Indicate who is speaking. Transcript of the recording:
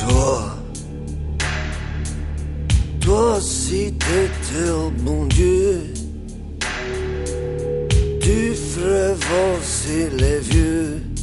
Speaker 1: Toi, toi si t'étais le bon Dieu, tu ferais avancer les vieux.